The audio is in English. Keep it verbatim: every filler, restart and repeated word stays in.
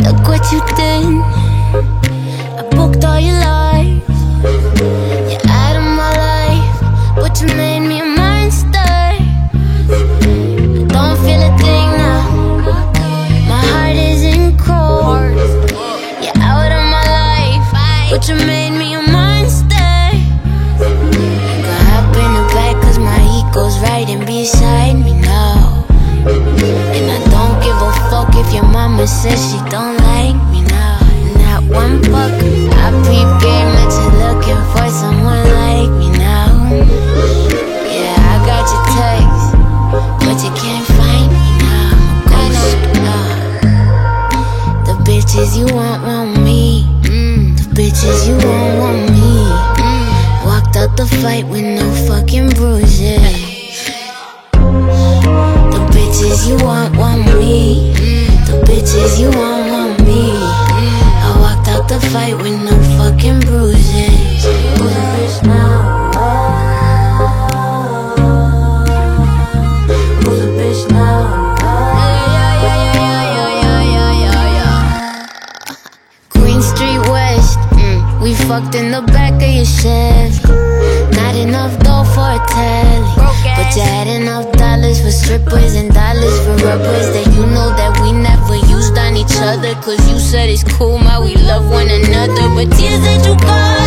Look what you did. I booked all your life. You're out of my life, but you made me a monster. I don't feel a thing now. My heart is in cold. You're out of my life, but you made me a monster. You can hop in the back cause my ego's riding beside me now. And I don't give a fuck if your mama says she don't like me now. Not one fuck. I peep game that you're looking for someone like me now. Yeah, I got your text, but you can't find me now. I'm a ghost now. The bitches you want, want me. mm. The bitches you want, want me. mm. Walked out the fight with no fucking bruises. The bitches you want, want me. The bitches you want, want me. I walked out the fight with no fucking bruises. Who's a bitch now? Who's a bitch now? Yeah, yeah, yeah, yeah, yeah, yeah, yeah, yeah. Queen Street West, mm. We fucked in the back of your Chevy. Not enough dough for a telly, but you had enough dollars for strippers and dollars for rubbers. That you know that we never used on each other, cause you said it's cool, my we love one another. But tears that you got